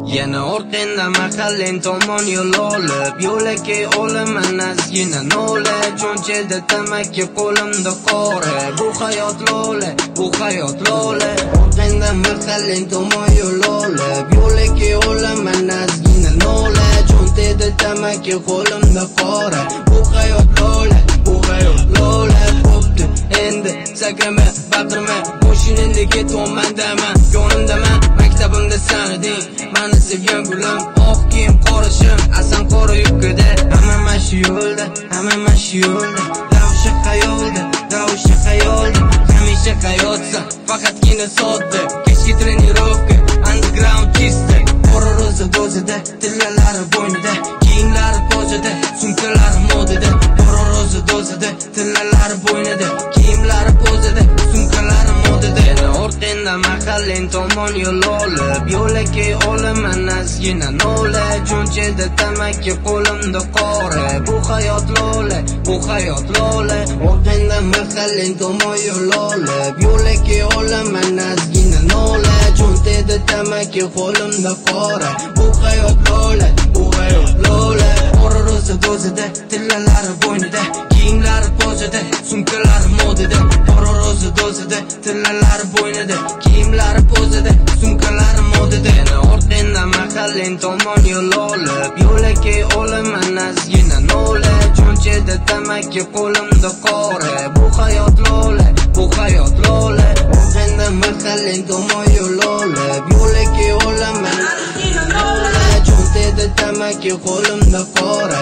Yana orqangda mahalling tomon yo'l olib, yo'lakay olaman ozgina nola. Cho'nchakda tamaki, qo'limda qora. Bu hayot lola, bu hayot lola. Orqangda mahalling tomon yo'l olib, yo'lakay olaman ozgina nola. Cho'nchakda tamaki, qo'limda qora. Bu hayot lola, bu hayot lola. Bo'pti endi sakrama, baqirma, moshinangda ketyapman dama, yonimdaman. Maktabimda san eding, mani sevgan gulim, oq kiyim qorishim, asan qora yukida. Hamma mashi yo'lda, hamma mashi yo'lda, ravsha xayolda, ravsha xayolda. Hamisha hayotsa, faqatgina sodda, kechki trenirovka, underground chista. Qora ro'za dozada, tillalari bo'ynida, kiyimlari pozada, sumkalari modada. Qora ro'za dozada, tillalari bo'ynida, kiyimlari pozada, sumkalari modada. Yana orqangda mahalling tomon yo'l olib, yo'lakay olaman ozgina nola. Cho'nchakda tamaki, qo'limda qora. Bu hayot lola, bu hayot lola. Orqangda mahalling tomon yo'l olib, yo'lakay olaman ozgina nola. Cho'nchakda tamaki, qo'limda qora. Bu hayot lola, bu hayot lola. Qora ro'za dozada, tillalari bo'ynida, kiyimlari pozada, sumkalari modada. Qora ro'za dozada, tillalari bo'ynida, kiyimlari pozada, sumkalari modada. Yana orqangda mahalling tomon yo'l olib, yo'lakay olaman ozgina nola. Cho'nchakda tamaki, qo'limda qora. Bu hayot lola, bu hayot lola. Orqangda mahalling tomon yo'l olib, yo'lakay olaman ozgina nola. Cho'nchakda tamaki, qo'limda qora.